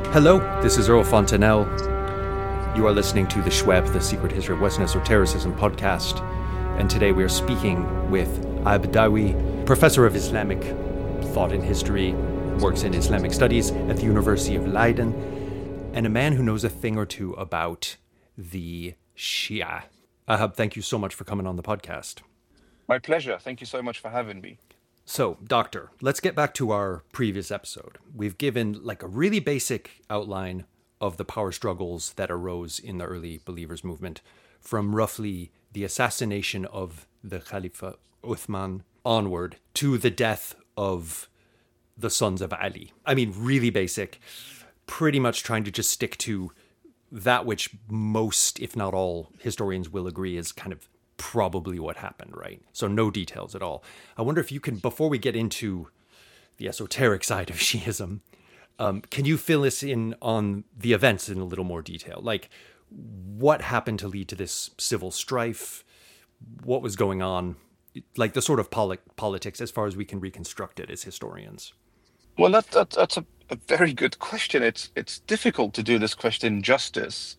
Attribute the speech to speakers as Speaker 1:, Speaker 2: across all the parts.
Speaker 1: Hello, this is Earl Fontanelle. You are listening to the Shweb, the Secret History of Western Esotericism podcast. And today we are speaking with Abdawi, professor of Islamic thought and history, works in Islamic studies at the University of Leiden, and a man who knows a thing or two about the Shia. Ahab, thank you so much for coming on the podcast.
Speaker 2: My pleasure. Thank you so much for having me.
Speaker 1: So, Doctor, let's get back to our previous episode. We've given like a really basic outline of the power struggles that arose in the early Believers movement from roughly the assassination of the Khalifa Uthman onward to the death of the sons of Ali. I mean, really basic, pretty much trying to just stick to that which most, if not all, historians will agree is kind of probably what happened, right? So no details at all. I wonder if you can, before we get into the esoteric side of Shiism, can you fill us in on the events in a little more detail? Like, what happened to lead to this civil strife? What was going on? Like the sort of politics as far as we can reconstruct it as historians.
Speaker 2: Well, that's a very good question. It's difficult to do this question justice.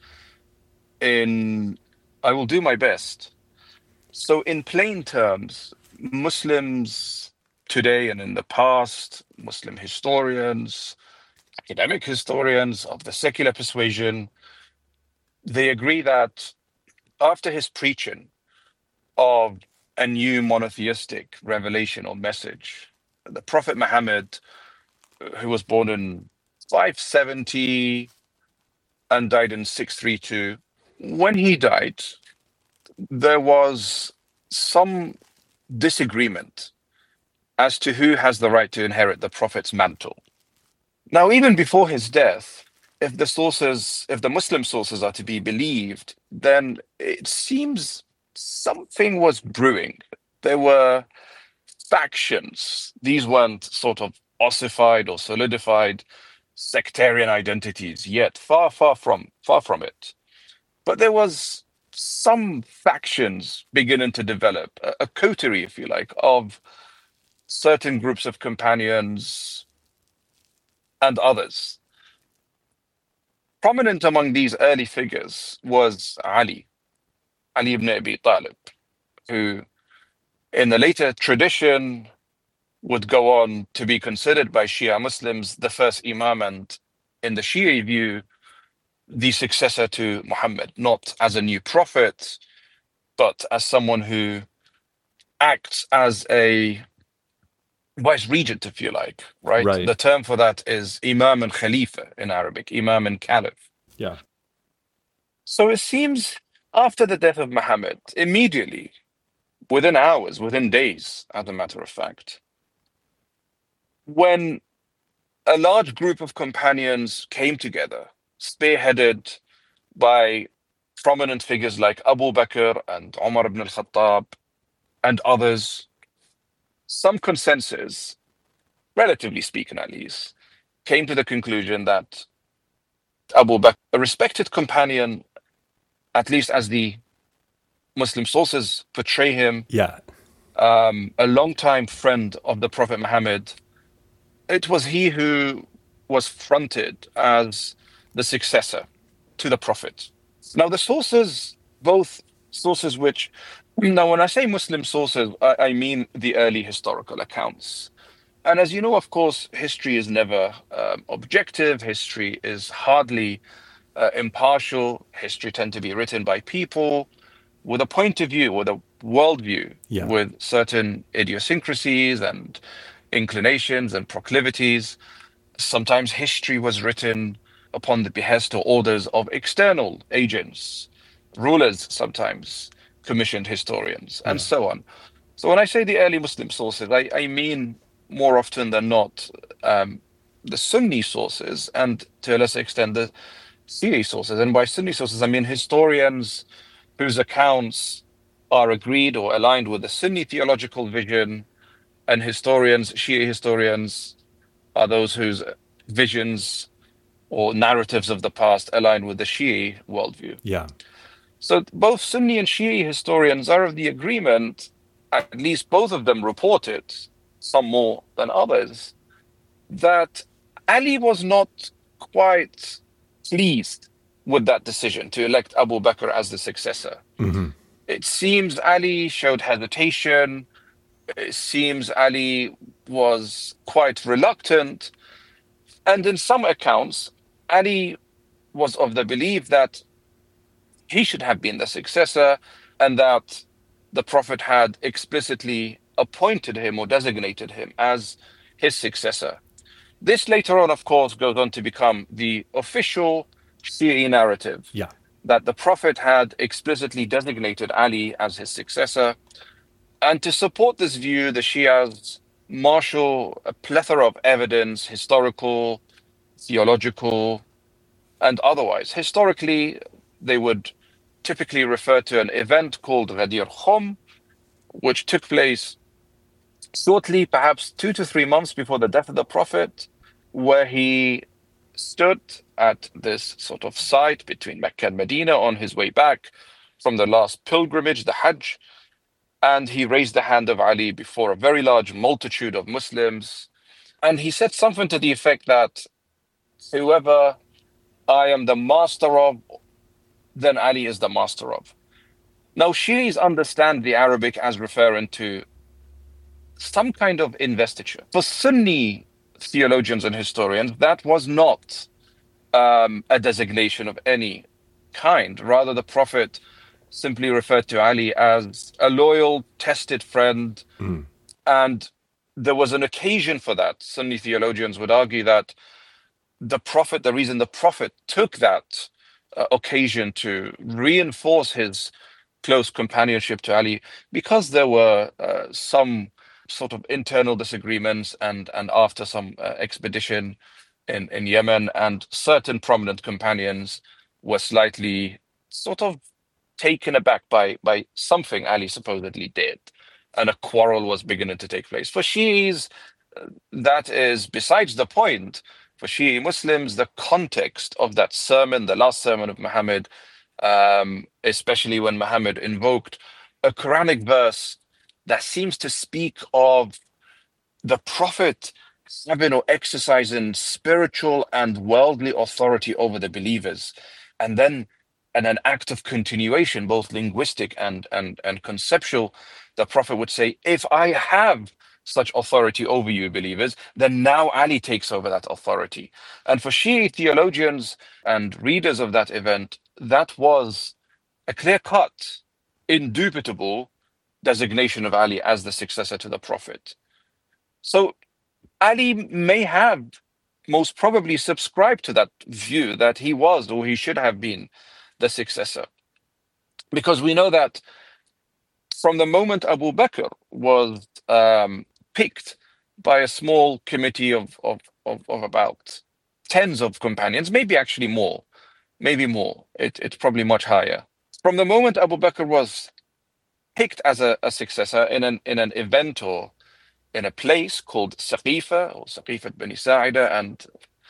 Speaker 2: I will do my best. So in plain terms, Muslims today and in the past, Muslim historians, academic historians of the secular persuasion, they agree that after his preaching of a new monotheistic revelation or message, the Prophet Muhammad, who was born in 570 and died in 632, when he died, there was some disagreement as to who has the right to inherit the Prophet's mantle. Now, even before his death, if the Muslim sources are to be believed, then it seems something was brewing. There were factions. These weren't sort of ossified or solidified sectarian identities yet, far from it. But there was some factions beginning to develop, a coterie, if you like, of certain groups of companions and others. Prominent among these early figures was Ali ibn Abi Talib, who in the later tradition would go on to be considered by Shia Muslims the first Imam, and in the Shia view, the successor to Muhammad, not as a new prophet, but as someone who acts as a vice regent, if you like, right? The term for that is Imam and Khalifa in Arabic, Imam and Caliph.
Speaker 1: Yeah.
Speaker 2: So it seems after the death of Muhammad, immediately, within hours, within days, as a matter of fact, when a large group of companions came together, spearheaded by prominent figures like Abu Bakr and Umar ibn al-Khattab and others, some consensus, relatively speaking at least, came to the conclusion that Abu Bakr, a respected companion, at least as the Muslim sources portray him, a longtime friend of the Prophet Muhammad, it was he who was fronted as the successor to the Prophet. Now, the sources, both sources which, now when I say Muslim sources, I mean the early historical accounts. And as you know, of course, history is never objective. History is hardly impartial. History tends to be written by people with a point of view, with a worldview, with certain idiosyncrasies and inclinations and proclivities. Sometimes history was written upon the behest or orders of external agents, rulers sometimes commissioned historians, and so on. So when I say the early Muslim sources, I mean more often than not the Sunni sources, and to a lesser extent the Shi'i sources. And by Sunni sources, I mean historians whose accounts are agreed or aligned with the Sunni theological vision, and historians, Shi'i historians, are those whose visions or narratives of the past align with the Shi'i worldview.
Speaker 1: Yeah.
Speaker 2: So both Sunni and Shi'i historians are of the agreement, at least both of them reported, some more than others, that Ali was not quite pleased with that decision to elect Abu Bakr as the successor.
Speaker 1: Mm-hmm.
Speaker 2: It seems Ali showed hesitation. It seems Ali was quite reluctant. And in some accounts, Ali was of the belief that he should have been the successor and that the Prophet had explicitly appointed him or designated him as his successor. This later on, of course, goes on to become the official Shi'i narrative.
Speaker 1: Yeah.
Speaker 2: That the Prophet had explicitly designated Ali as his successor. And to support this view, the Shias marshal a plethora of evidence, historical, theological, and otherwise. Historically, they would typically refer to an event called Ghadir Khum, which took place shortly, perhaps 2 to 3 months before the death of the Prophet, where he stood at this sort of site between Mecca and Medina on his way back from the last pilgrimage, the Hajj, and he raised the hand of Ali before a very large multitude of Muslims. And he said something to the effect that whoever I am the master of, then Ali is the master of. Now, Shi'is understand the Arabic as referring to some kind of investiture. For Sunni theologians and historians, that was not a designation of any kind. Rather, the Prophet simply referred to Ali as a loyal, tested friend.
Speaker 1: Mm.
Speaker 2: And there was an occasion for that. Sunni theologians would argue that the reason the Prophet took that occasion to reinforce his close companionship to Ali, because there were some sort of internal disagreements and after some expedition in Yemen, and certain prominent companions were slightly sort of taken aback by something Ali supposedly did, and a quarrel was beginning to take place. For Shi'is, that is besides the point. For Shi'i Muslims, the context of that sermon, the last sermon of Muhammad, especially when Muhammad invoked a Quranic verse that seems to speak of the Prophet having or exercising spiritual and worldly authority over the believers, and then in an act of continuation, both linguistic and conceptual, the Prophet would say, if I have such authority over you, believers, then now Ali takes over that authority. And for Shi'i theologians and readers of that event, that was a clear-cut, indubitable designation of Ali as the successor to the Prophet. So Ali may have most probably subscribed to that view that he was or he should have been the successor. Because we know that from the moment Abu Bakr was picked by a small committee of about tens of companions, maybe actually more, maybe more. It's probably much higher. From the moment Abu Bakr was picked as a successor in an event or in a place called Saqifa or Saqifat Bani Sa'ida, and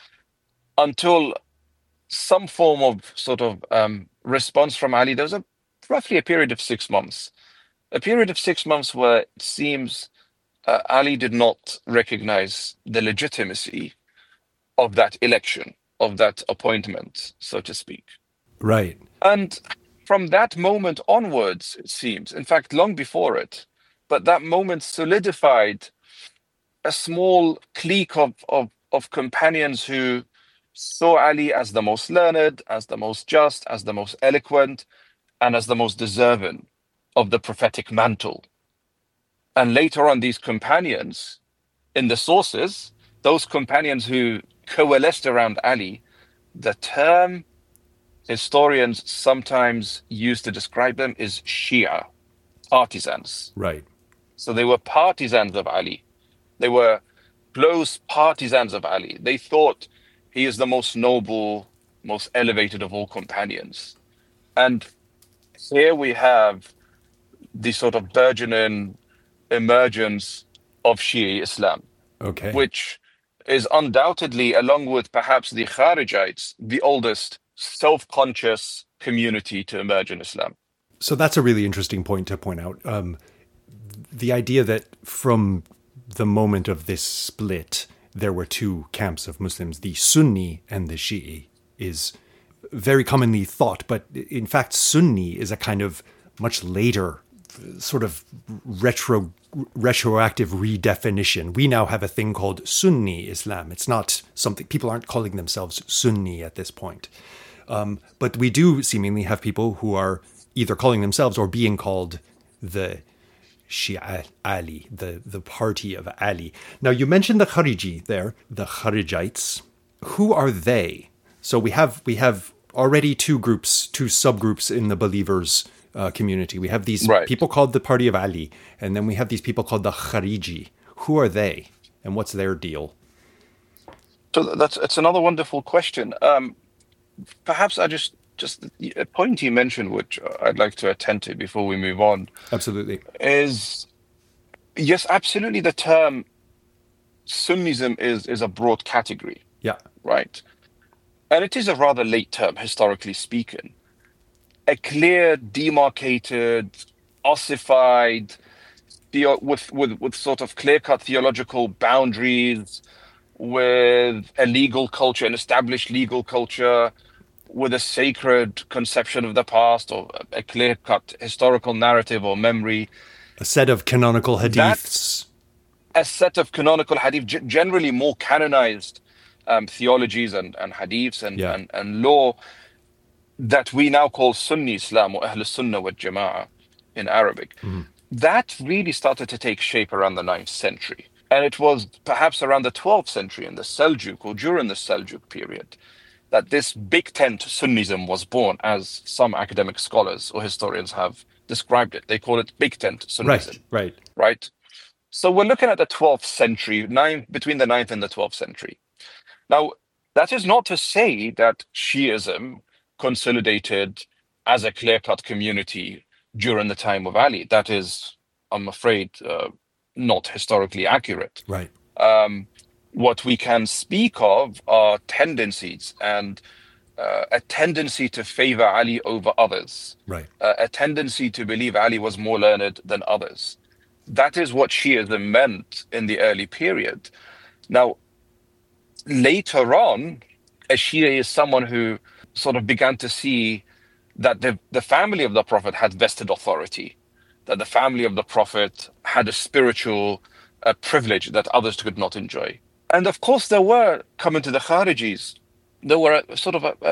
Speaker 2: until some form of sort of response from Ali, there was roughly a period of 6 months. A period of 6 months where it seems Ali did not recognize the legitimacy of that election, of that appointment, so to speak.
Speaker 1: Right.
Speaker 2: And from that moment onwards, it seems, in fact, long before it, but that moment solidified a small clique of companions who saw Ali as the most learned, as the most just, as the most eloquent, and as the most deserving of the prophetic mantle. And later on, these companions, in the sources, those companions who coalesced around Ali, the term historians sometimes use to describe them is Shia, partisans.
Speaker 1: Right.
Speaker 2: So they were partisans of Ali. They were close partisans of Ali. They thought he is the most noble, most elevated of all companions. And here we have the sort of burgeoning emergence of Shi'i Islam,
Speaker 1: Okay.
Speaker 2: which is undoubtedly, along with perhaps the Kharijites, the oldest self-conscious community to emerge in Islam.
Speaker 1: So that's a really interesting point to point out. The idea that from the moment of this split, there were two camps of Muslims, the Sunni and the Shi'i, is very commonly thought. But in fact, Sunni is a kind of much later sort of retroactive redefinition. We now have a thing called Sunni Islam. It's not something, people aren't calling themselves Sunni at this point. But we do seemingly have people who are either calling themselves or being called the Shia Ali, the party of Ali. Now, you mentioned the Khariji there, the Kharijites. Who are they? So we have already two subgroups in the believers community. We have these people called the party of Ali, and then we have these people called the Khariji. Who are they, and what's their deal?
Speaker 2: So it's another wonderful question. Perhaps I just a point you mentioned, which I'd like to attend to before we move on.
Speaker 1: Absolutely.
Speaker 2: Is yes, absolutely. The term Sunnism is a broad category.
Speaker 1: Yeah.
Speaker 2: Right. And it is a rather late term, historically speaking. A clear, demarcated, ossified, with sort of clear-cut theological boundaries, with a legal culture, an established legal culture, with a sacred conception of the past, or a clear-cut historical narrative or memory.
Speaker 1: A set of canonical hadiths.
Speaker 2: A set of canonical hadith, generally more canonized theologies and hadiths and law that we now call Sunni Islam or Ahl Sunnah wal Jama'ah in Arabic.
Speaker 1: Mm.
Speaker 2: That really started to take shape around the 9th century. And it was perhaps around the 12th century in the Seljuk or during the Seljuk period that this big tent Sunnism was born, as some academic scholars or historians have described it. They call it big tent Sunnism. Right. So we're looking at the 12th century, between the 9th and the 12th century. Now, that is not to say that Shi'ism consolidated as a clear-cut community during the time of Ali. That is, I'm afraid, not historically accurate.
Speaker 1: Right.
Speaker 2: What we can speak of are tendencies and a tendency to favor Ali over others.
Speaker 1: Right.
Speaker 2: A tendency to believe Ali was more learned than others. That is what Shi'ism meant in the early period. Now, later on, a Shia is someone who sort of began to see that the family of the Prophet had vested authority, that the family of the Prophet had a spiritual privilege that others could not enjoy. And of course, there were, coming to the Kharijis, there were a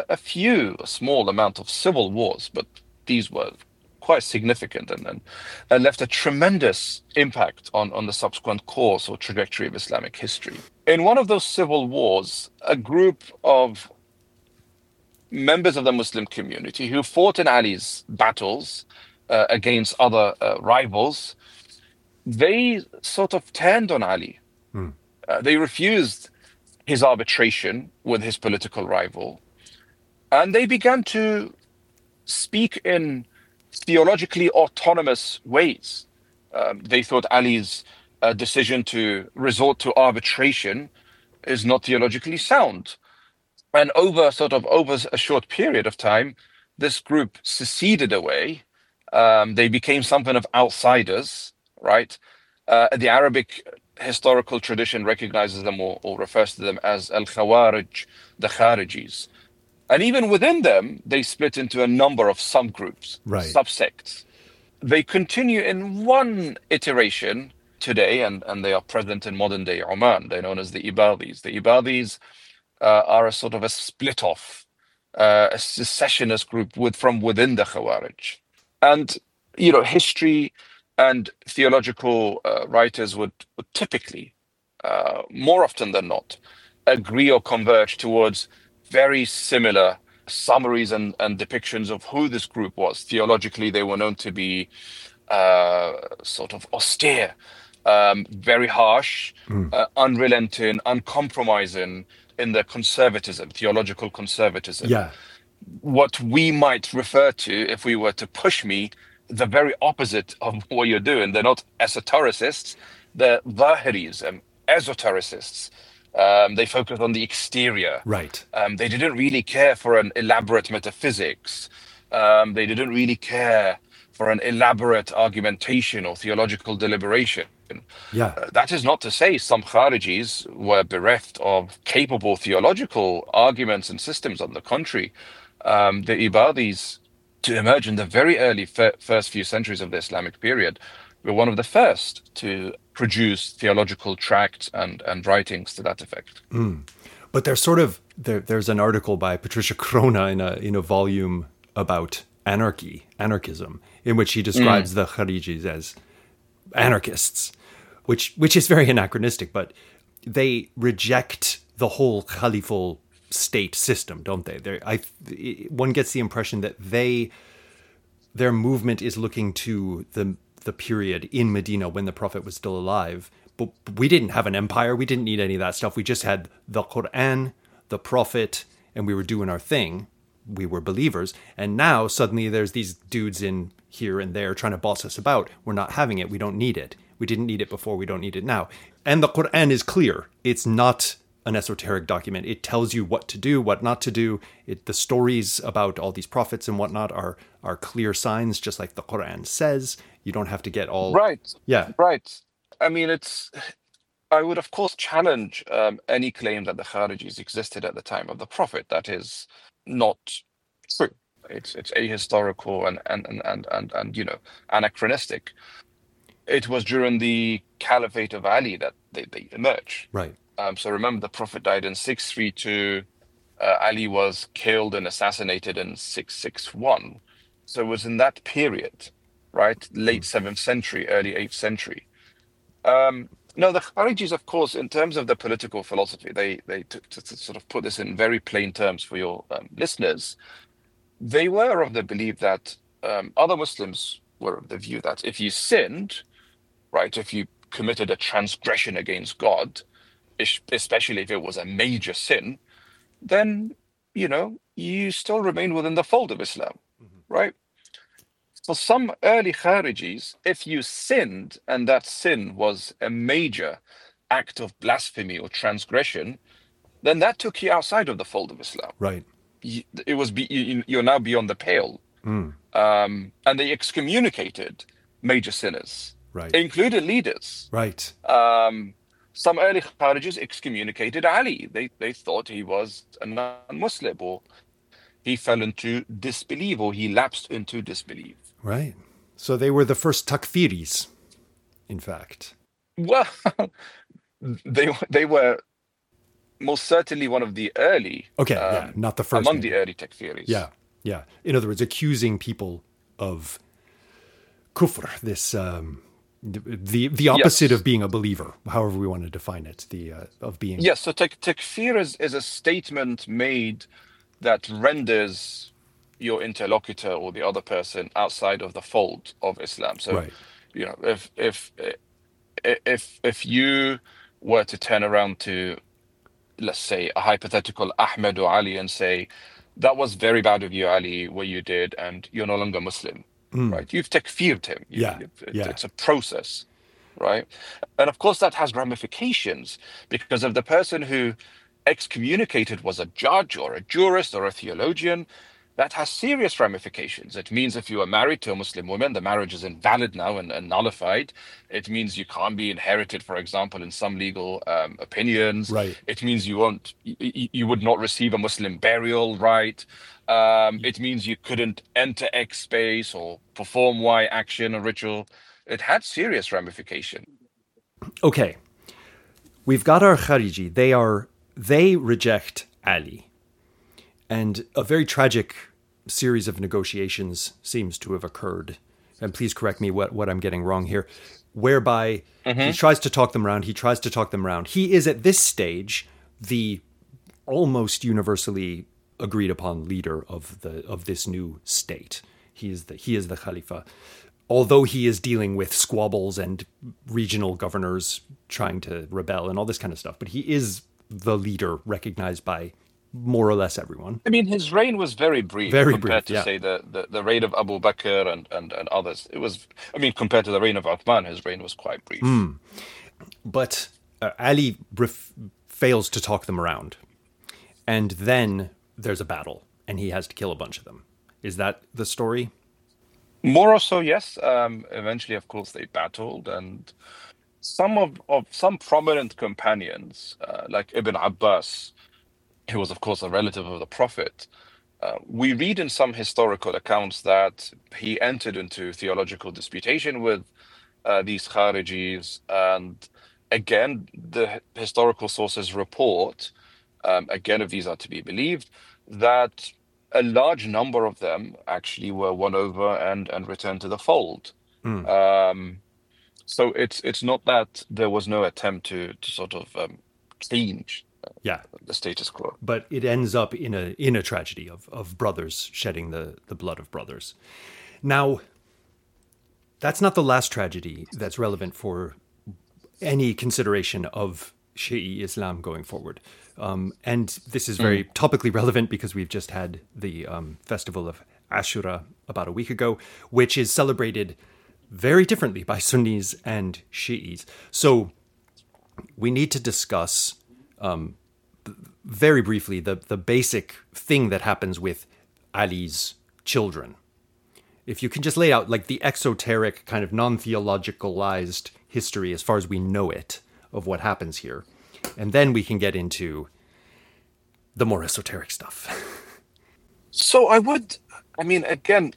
Speaker 2: small amount of civil wars, but these were quite significant and left a tremendous impact on the subsequent course or trajectory of Islamic history. In one of those civil wars, a group of members of the Muslim community who fought in Ali's battles against other rivals, they sort of turned on Ali.
Speaker 1: Hmm.
Speaker 2: They refused his arbitration with his political rival, and they began to speak in theologically autonomous ways. They thought Ali's decision to resort to arbitration is not theologically sound. And over a short period of time, this group seceded away. They became something of outsiders, right? The Arabic historical tradition recognizes them or refers to them as al-Khawarij, the Kharijis. And even within them, they split into a number of subgroups, subsects. They continue in one iteration today, and they are present in modern-day Oman. They're known as the Ibadis. The Ibadis are a sort of a split-off, a secessionist group from within the Khawarij. And, history and theological writers would typically, more often than not, agree or converge towards very similar summaries and depictions of who this group was. Theologically, they were known to be sort of austere, very harsh, unrelenting, uncompromising in their conservatism, theological conservatism.
Speaker 1: Yeah.
Speaker 2: What we might refer to, if we were to push me, the very opposite of what you're doing. They're not esotericists, they're Zahiris, esotericists. They focus on the exterior.
Speaker 1: Right.
Speaker 2: They didn't really care for an elaborate metaphysics. They didn't really care for an elaborate argumentation or theological deliberation.
Speaker 1: Yeah.
Speaker 2: That is not to say some Kharijis were bereft of capable theological arguments and systems. On the contrary, the Ibadis, to emerge in the very early first few centuries of the Islamic period, were one of the first to produce theological tracts and writings to that effect.
Speaker 1: But there's an article by Patricia Crona in a volume about anarchism, in which he describes the Kharijis as anarchists, which is very anachronistic, but they reject the whole caliphal state system, don't they? One gets the impression that their movement is looking to the period in Medina when the Prophet was still alive. But we didn't have an empire. We didn't need any of that stuff. We just had the Quran, the Prophet, and we were doing our thing. We were believers. And now suddenly there's these dudes in here and there trying to boss us about. We're not having it. We don't need it. We didn't need it before. We don't need it now. And the Quran is clear. It's not an esoteric document. It tells you what to do, what not to do. The stories about all these prophets and whatnot are clear signs, just like the Quran says. You don't have to get all...
Speaker 2: Right.
Speaker 1: Yeah.
Speaker 2: Right. I mean, I would, of course, challenge any claim that the Kharijis existed at the time of the Prophet. That is not true. It's ahistorical and anachronistic. It was during the Caliphate of Ali that they emerged.
Speaker 1: Right.
Speaker 2: So remember, the Prophet died in 632. Ali was killed and assassinated in 661. So it was in that period, right? Late 7th century, early 8th century. No, the Kharijis, of course, in terms of the political philosophy, to sort of put this in very plain terms for your listeners, they were of the belief that other Muslims were of the view that if you sinned, right, if you committed a transgression against God, especially if it was a major sin, then, you still remain within the fold of Islam, right? For some early Kharijis, if you sinned and that sin was a major act of blasphemy or transgression, then that took you outside of the fold of Islam.
Speaker 1: Right.
Speaker 2: You're now beyond the pale. And they excommunicated major sinners,
Speaker 1: Right.
Speaker 2: including leaders.
Speaker 1: Right.
Speaker 2: Some early Kharijis excommunicated Ali. They thought he was a non-Muslim, or he fell into disbelief, or he lapsed into disbelief.
Speaker 1: Right. So they were the first takfiris, in fact.
Speaker 2: Well, they were most certainly one of the early.
Speaker 1: Okay, not the first.
Speaker 2: Among the early takfiris.
Speaker 1: Yeah. In other words, accusing people of kufr, this the opposite of being a believer, however we want to define it, of being.
Speaker 2: Yes, so takfir is a statement made that renders your interlocutor or the other person outside of the fold of Islam. So,
Speaker 1: right.
Speaker 2: If you were to turn around to, let's say, a hypothetical Ahmed or Ali and say, that was very bad of you, Ali, what you did, and you're no longer Muslim, right? You've takfired him. It's a process, right? And of course, that has ramifications, because if the person who excommunicated was a judge or a jurist or a theologian, that has serious ramifications. It means if you are married to a Muslim woman, the marriage is invalid now and nullified. It means you can't be inherited, for example, in some legal opinions.
Speaker 1: Right.
Speaker 2: It means you would not receive a Muslim burial right. It means you couldn't enter X space or perform Y action or ritual. It had serious ramification.
Speaker 1: Okay. We've got our Khariji. They reject Ali. And a very tragic series of negotiations seems to have occurred. And please correct me what I'm getting wrong here. Whereby he tries to talk them around. He is at this stage the almost universally agreed upon leader of this new state. He is the Khalifa. Although he is dealing with squabbles and regional governors trying to rebel and all this kind of stuff. But he is the leader recognized by more or less everyone.
Speaker 2: I mean, his reign was very brief compared to, say, the reign of Abu Bakr and others. It was, compared to the reign of Uthman, his reign was quite brief.
Speaker 1: But Ali fails to talk them around. And then there's a battle, and he has to kill a bunch of them. Is that the story?
Speaker 2: More or so, yes. Eventually, of course, they battled, and some prominent companions, like Ibn Abbas, who was, of course, a relative of the Prophet, we read in some historical accounts that he entered into theological disputation with these Kharijis. And again, the historical sources report, again, if these are to be believed, that a large number of them actually were won over and returned to the fold.
Speaker 1: Mm.
Speaker 2: So it's not that there was no attempt to sort of change
Speaker 1: Yeah.
Speaker 2: the status quo.
Speaker 1: But it ends up in a tragedy of brothers shedding the blood of brothers. Now, that's not the last tragedy that's relevant for any consideration of Shi'i Islam going forward. And this is very topically relevant because we've just had the festival of Ashura about a week ago, which is celebrated very differently by Sunnis and Shi'is. So we need to discuss very briefly the basic thing that happens with Ali's children. If you can just lay out like the exoteric kind of non-theologicalized history as far as we know it of what happens here, and then we can get into the more esoteric stuff.
Speaker 2: So I mean, again,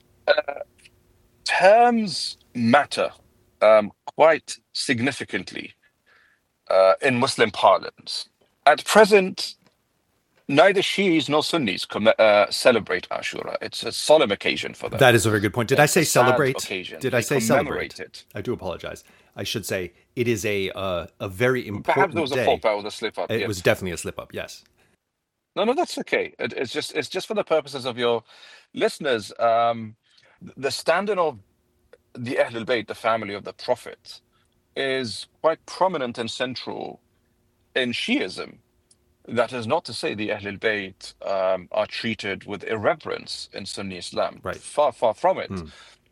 Speaker 2: terms matter quite significantly in Muslim parlance. At present, neither Shiis nor Sunnis celebrate Ashura. It's a solemn occasion for them.
Speaker 1: That is a very good point. Did I say
Speaker 2: It's a sad
Speaker 1: celebrate?
Speaker 2: occasion.
Speaker 1: Did I
Speaker 2: They
Speaker 1: say
Speaker 2: commemorate
Speaker 1: celebrate?
Speaker 2: it.
Speaker 1: I do apologize. I should say it is a very
Speaker 2: Perhaps
Speaker 1: important
Speaker 2: there was a
Speaker 1: day.
Speaker 2: fault, that was a slip up.
Speaker 1: It
Speaker 2: Yeah.
Speaker 1: was definitely a slip up. Yes.
Speaker 2: No, that's okay. It's just for the purposes of your listeners. The standing of the Ahlul Bayt, the family of the Prophet, is quite prominent and central in Shiism. That is not to say the Ahlul Bayt are treated with irreverence in Sunni Islam.
Speaker 1: Right.
Speaker 2: Far, far from it.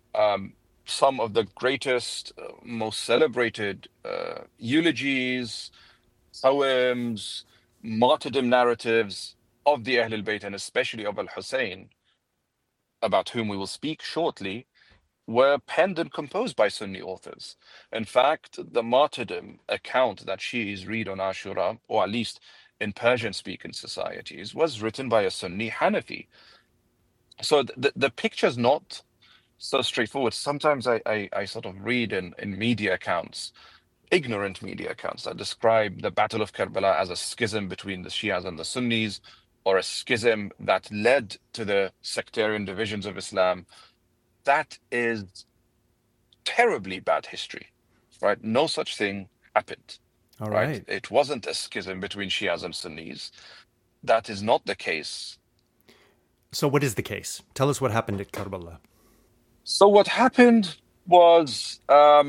Speaker 2: Some of the greatest, most celebrated eulogies, poems, martyrdom narratives of the Ahlul Bayt, and especially of Al-Hussein, about whom we will speak shortly, were penned and composed by Sunni authors. In fact, the martyrdom account that Shi'is read on Ashura, or at least in Persian-speaking societies, was written by a Sunni Hanafi. So the picture's not so straightforward. Sometimes I sort of read in media accounts, ignorant media accounts, that describe the Battle of Karbala as a schism between the Shias and the Sunnis, or a schism that led to the sectarian divisions of Islam. That is terribly bad history, right? No such thing happened.
Speaker 1: All
Speaker 2: Right?
Speaker 1: right.
Speaker 2: It wasn't a schism between Shias and Sunnis. That is not the case.
Speaker 1: So what is the case? Tell us what happened at Karbala.
Speaker 2: So what happened was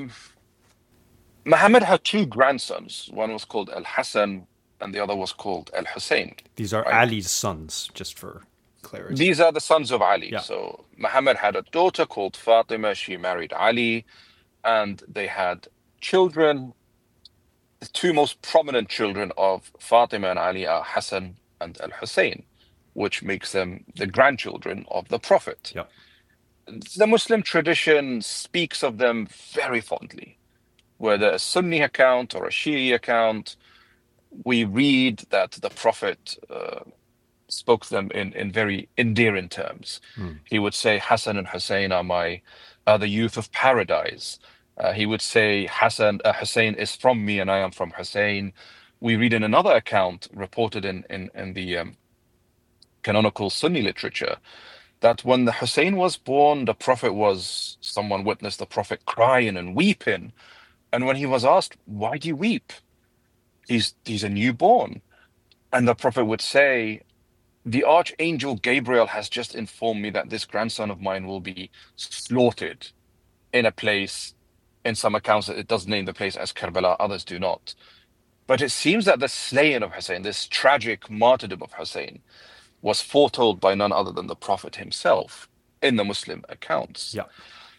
Speaker 2: Muhammad had two grandsons. One was called Al-Hassan and the other was called Al-Hussein.
Speaker 1: These are
Speaker 2: Right.
Speaker 1: Ali's sons, just for clarity.
Speaker 2: These are the sons of Ali.
Speaker 1: Yeah.
Speaker 2: So Muhammad had a daughter called Fatima. She married Ali, and they had children. The two most prominent children of Fatima and Ali are Hassan and Al-Hussein, which makes them the grandchildren of the Prophet.
Speaker 1: Yeah.
Speaker 2: The Muslim tradition speaks of them very fondly. Whether a Sunni account or a Shi'i account, we read that the Prophet spoke them in very endearing terms. He would say, Hassan and Hussein are the youth of paradise. He would say, Hussein is from me and I am from Hussein. We read in another account reported in the canonical Sunni literature that when the Hussein was born, someone witnessed the Prophet crying and weeping. And when he was asked, why do you weep? He's a newborn. And the Prophet would say, the Archangel Gabriel has just informed me that this grandson of mine will be slaughtered in a place. In some accounts, it does name the place as Karbala, others do not. But it seems that the slaying of Hussein, this tragic martyrdom of Hussein, was foretold by none other than the Prophet himself in the Muslim accounts.
Speaker 1: Yeah.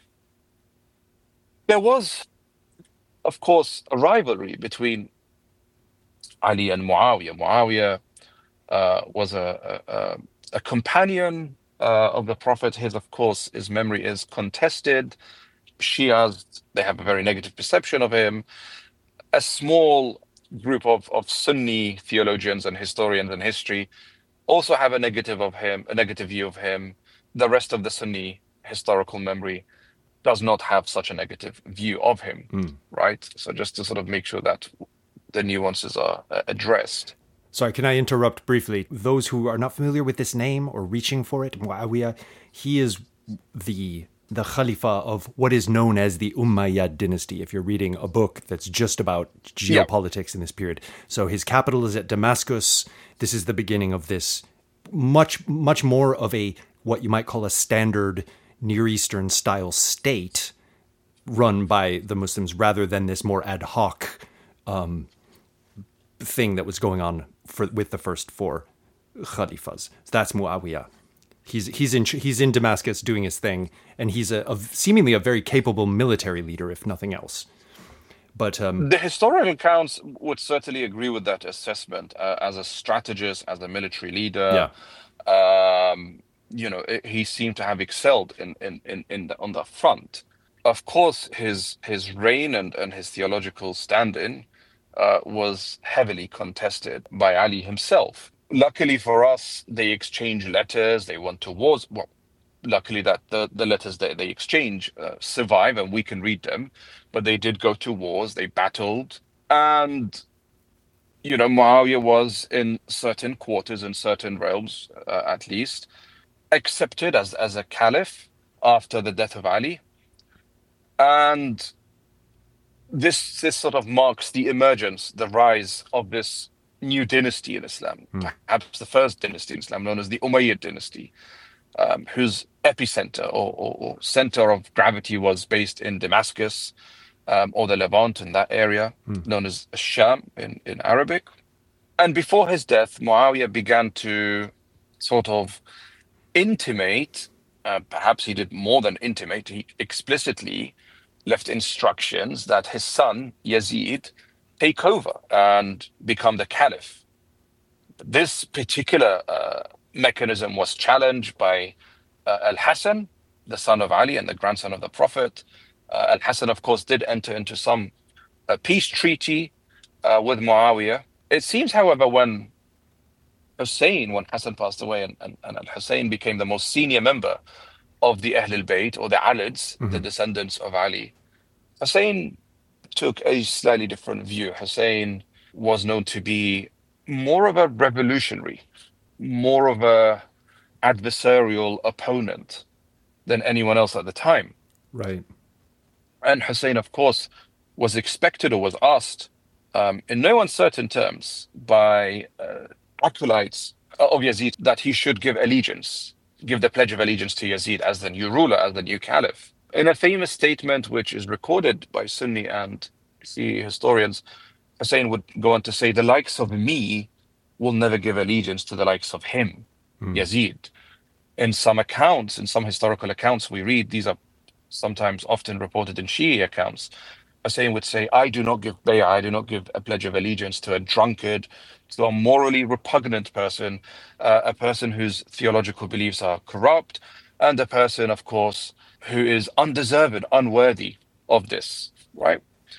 Speaker 2: There was, of course, a rivalry between Ali and Muawiyah. Muawiyah was a companion of the Prophet. His memory is contested. Shias, they have a very negative perception of him. a small group of Sunni theologians and historians and history also have a negative view of him. The rest of the Sunni historical memory does not have such a negative view of him, right? So just to sort of make sure that the nuances are addressed.
Speaker 1: Sorry, can I interrupt briefly? Those who are not familiar with this name or reaching for it, Muawiyah, he is the Khalifa of what is known as the Umayyad dynasty, if you're reading a book that's just about geopolitics in this period. So his capital is at Damascus. This is the beginning of this much more of a, what you might call a standard Near Eastern style state run by the Muslims, rather than this more ad hoc thing that was going on with the first four Khalifas. So that's Muawiyah. He's in Damascus doing his thing, and he's seemingly a very capable military leader, if nothing else. But
Speaker 2: the historical accounts would certainly agree with that assessment. As a strategist, as a military leader, he seemed to have excelled on that front. Of course, his reign and his theological stand-in was heavily contested by Ali himself. Luckily for us, they exchange letters, they went to wars. Well, luckily that the letters that they exchange survive and we can read them, but they did go to wars, they battled. And, Muawiyah was in certain quarters, in certain realms, at least, accepted as a caliph after the death of Ali. And this sort of marks the emergence, the rise of this new dynasty in Islam, perhaps the first dynasty in Islam, known as the Umayyad dynasty, whose epicenter or center of gravity was based in Damascus, or the Levant, in that area, known as Sham in Arabic. And before his death, Muawiyah began to sort of intimate, perhaps he did more than intimate, he explicitly left instructions that his son, Yazid, take over and become the caliph. This particular mechanism was challenged by Al-Hassan, the son of Ali and the grandson of the Prophet. Al-Hassan, of course, did enter into some peace treaty with Muawiyah. It seems, however, when Hassan passed away and Al-Hussein became the most senior member of the Ahl al-Bayt, or the Alids, the descendants of Ali, Hussein took a slightly different view. Hussein was known to be more of a revolutionary, more of a adversarial opponent than anyone else at the time.
Speaker 1: Right.
Speaker 2: And Hussein, of course, was expected or was asked in no uncertain terms by acolytes of Yazid that he should give the pledge of allegiance to Yazid as the new ruler, as the new caliph. In a famous statement, which is recorded by Sunni and Shia historians, Hussein would go on to say, the likes of me will never give allegiance to the likes of him, Yazid. In some accounts, in some historical accounts we read, these are sometimes often reported in Shia accounts, Hussein would say, I do not give bay'ah, I do not give a pledge of allegiance to a drunkard, to a morally repugnant person, a person whose theological beliefs are corrupt, and a person, of course, who is undeserved, unworthy of this, right?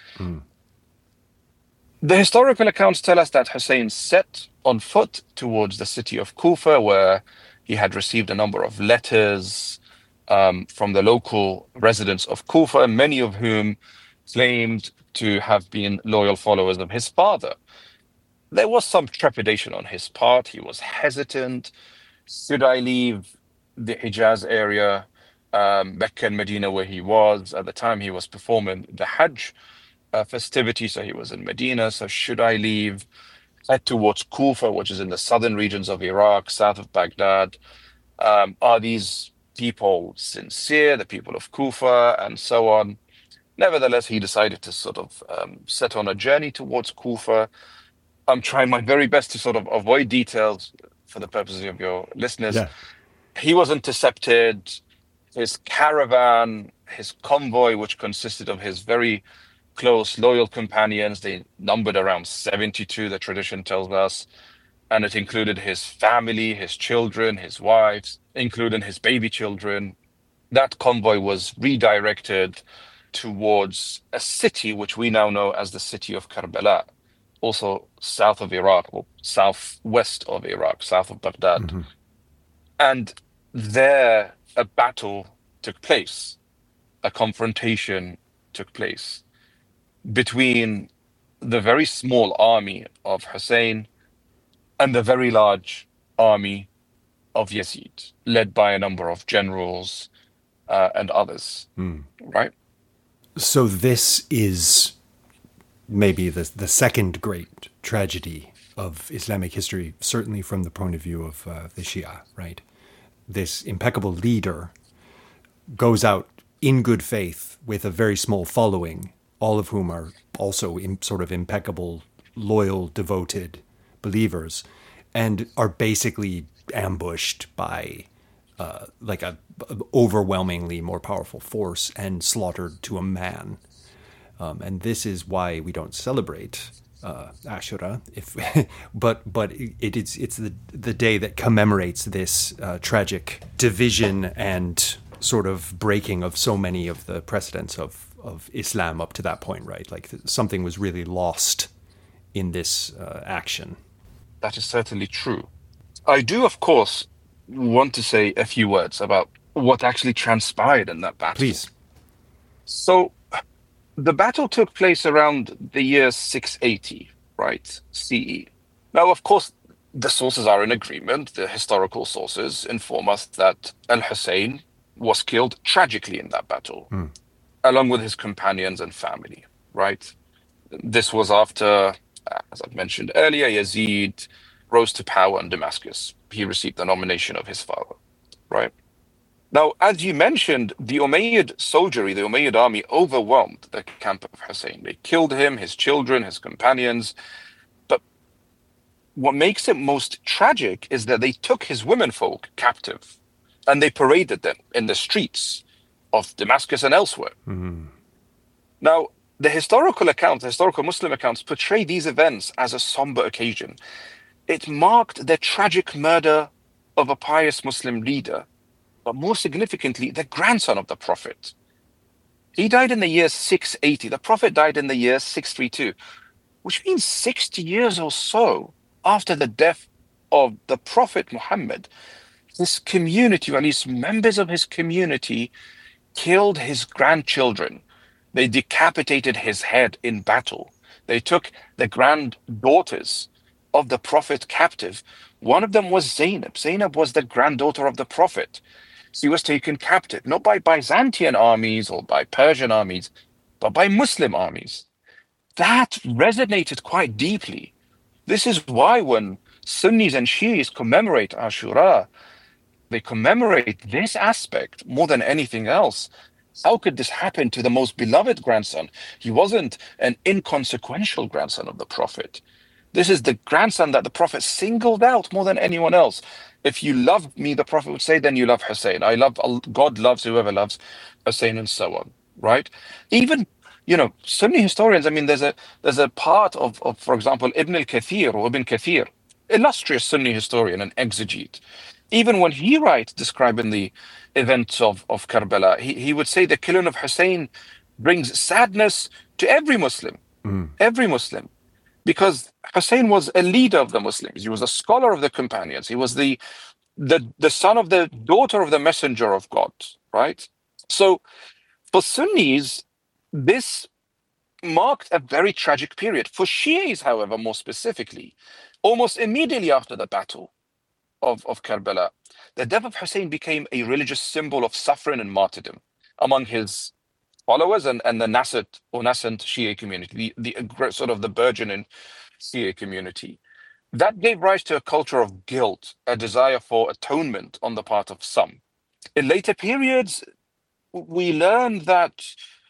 Speaker 2: The historical accounts tell us that Hussein set on foot towards the city of Kufa, where he had received a number of letters from the local residents of Kufa, many of whom claimed to have been loyal followers of his father. There was some trepidation on his part. He was hesitant. Should I leave the Hijaz area, Mecca and Medina, where he was? At the time, he was performing the Hajj festivity, so he was in Medina. So should I leave, head towards Kufa, which is in the southern regions of Iraq, south of Baghdad? Are these people sincere, the people of Kufa, and so on? Nevertheless, he decided to sort of set on a journey towards Kufa. I'm trying my very best to sort of avoid details for the purposes of your listeners.
Speaker 1: Yeah.
Speaker 2: He was intercepted. His caravan, his convoy, which consisted of his very close, loyal companions, they numbered around 72, the tradition tells us. And it included his family, his children, his wives, including his baby children. That convoy was redirected towards a city which we now know as the city of Karbala, also south of Iraq, or southwest of Iraq, south of Baghdad.
Speaker 1: Mm-hmm.
Speaker 2: And there a battle took place, a confrontation took place between the very small army of Hussein and the very large army of Yazid, led by a number of generals and others, right?
Speaker 1: So this is maybe the second great tragedy of Islamic history, certainly from the point of view of the Shia, right? This impeccable leader goes out in good faith with a very small following, all of whom are also sort of impeccable, loyal, devoted believers, and are basically ambushed by like a overwhelmingly more powerful force and slaughtered to a man. And this is why we don't celebrate Ashura, but it's the day that commemorates this tragic division and sort of breaking of so many of the precedents of Islam up to that point, right? Like something was really lost in this action.
Speaker 2: That is certainly true. I do, of course, want to say a few words about what actually transpired in that battle.
Speaker 1: Please.
Speaker 2: So the battle took place around the year 680, right? CE. Now, of course, the sources are in agreement. The historical sources inform us that Al-Hussein was killed tragically in that battle, along with his companions and family, right? This was after, as I've mentioned earlier, Yazid rose to power in Damascus. He received the nomination of his father, right? Now, as you mentioned, the Umayyad soldiery, the Umayyad army, overwhelmed the camp of Hussein. They killed him, his children, his companions. But what makes it most tragic is that they took his womenfolk captive and they paraded them in the streets of Damascus and elsewhere.
Speaker 1: Mm-hmm.
Speaker 2: Now, the historical accounts, the historical Muslim accounts, portray these events as a somber occasion. It marked the tragic murder of a pious Muslim leader, but more significantly, the grandson of the Prophet. He died in the year 680. The Prophet died in the year 632, which means 60 years or so after the death of the Prophet Muhammad. His community, or at least members of his community, killed his grandchildren. They decapitated his head in battle. They took the granddaughters of the Prophet captive. One of them was Zainab. Zainab was the granddaughter of the Prophet. She was taken captive, not by Byzantine armies or by Persian armies, but by Muslim armies. That resonated quite deeply. This is why when Sunnis and Shias commemorate Ashura, they commemorate this aspect more than anything else. How could this happen to the most beloved grandson? He wasn't an inconsequential grandson of the Prophet. This is the grandson that the Prophet singled out more than anyone else. If you love me, the Prophet would say, then you love Hussein. God loves whoever loves Hussein, and so on, right? Even, Sunni historians, I mean, there's a part of, for example, Ibn al-Kathir or Ibn Kathir, illustrious Sunni historian and exegete. Even when he writes describing the events of Karbala, he would say the killing of Hussein brings sadness to every Muslim, every Muslim. Because Hussein was a leader of the Muslims. He was a scholar of the companions. He was the son of the daughter of the messenger of God, right? So for Sunnis, this marked a very tragic period. For Shias, however, more specifically, almost immediately after the battle of Karbala, the death of Hussein became a religious symbol of suffering and martyrdom among his followers and the nascent Shia community, the sort of the burgeoning Shia community. That gave rise to a culture of guilt, a desire for atonement on the part of some. In later periods, we learned that,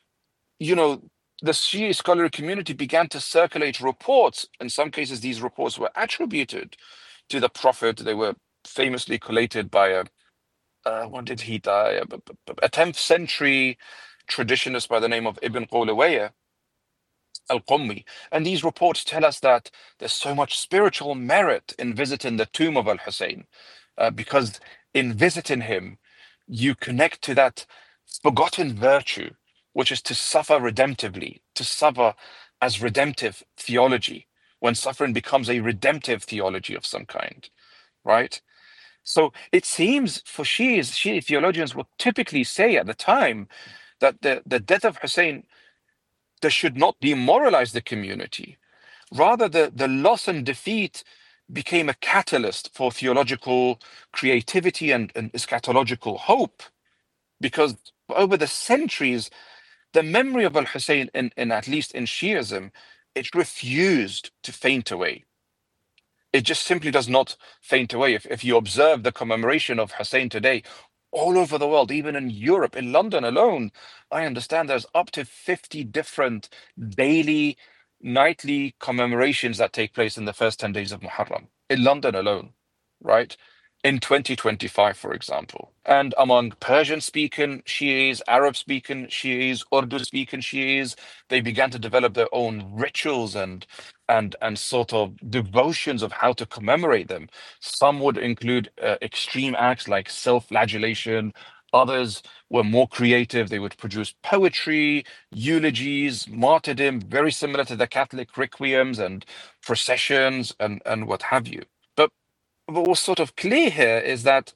Speaker 2: the Shia scholarly community began to circulate reports. In some cases, these reports were attributed to the Prophet. They were famously collated by when did he die? A 10th century traditionist by the name of Ibn Qulawayh al-Qummi. And these reports tell us that there's so much spiritual merit in visiting the tomb of Al-Hussein, because in visiting him, you connect to that forgotten virtue which is to suffer redemptively, to suffer as redemptive theology, when suffering becomes a redemptive theology of some kind, right? So it seems for Shia theologians would typically say at the time that the death of Hussein, that should not demoralize the community. Rather, the loss and defeat became a catalyst for theological creativity and eschatological hope, because over the centuries, the memory of al-Hussein, in at least in Shiism, it refused to faint away. It just simply does not faint away. If you observe the commemoration of Hussein today, all over the world, even in Europe, in London alone, I understand there's up to 50 different daily, nightly commemorations that take place in the first 10 days of Muharram, in London alone, right? In 2025, for example. And among Persian-speaking Shi'is, Arab-speaking Shi'is, Urdu-speaking Shi'is, they began to develop their own rituals and sort of devotions of how to commemorate them. Some would include extreme acts like self-flagellation. Others were more creative. They would produce poetry, eulogies, martyrdom, very similar to the Catholic requiems and processions and what have you. But what's sort of clear here is that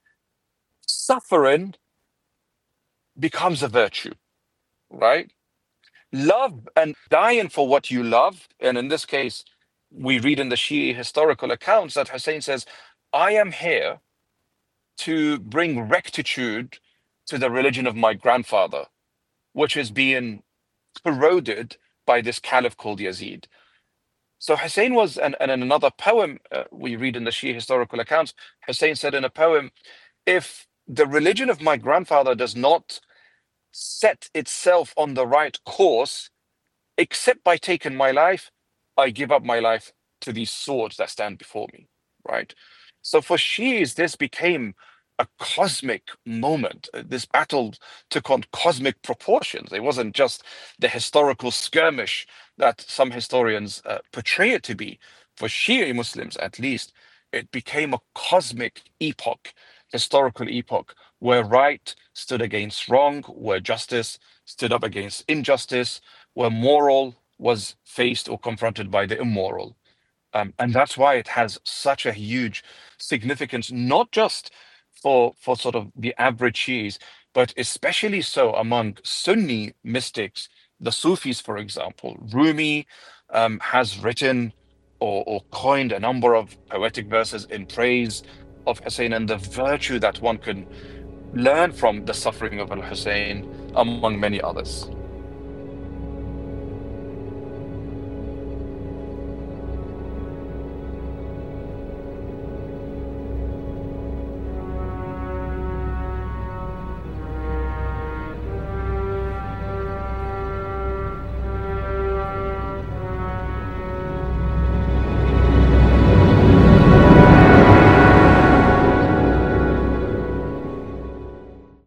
Speaker 2: suffering becomes a virtue, right? Love and dying for what you love. And in this case, we read in the Shia historical accounts that Hussein says, I am here to bring rectitude to the religion of my grandfather, which is being corroded by this caliph called Yazid. So Hussein was, and in another poem we read in the Shia historical accounts, Hussein said in a poem, if the religion of my grandfather does not set itself on the right course, except by taking my life, I give up my life to these swords that stand before me, right? So for Shi'is, this became a cosmic moment. This battle took on cosmic proportions. It wasn't just the historical skirmish that some historians portray it to be. For Shia Muslims, at least, it became a cosmic epoch, historical epoch, where right stood against wrong, where justice stood up against injustice, where moral was faced or confronted by the immoral. And that's why it has such a huge significance, not just for sort of the average Shi'is, but especially so among Sunni mystics, the Sufis, for example. Rumi has written or coined a number of poetic verses in praise of Hussein and the virtue that one can learn from the suffering of al-Hussein, among many others.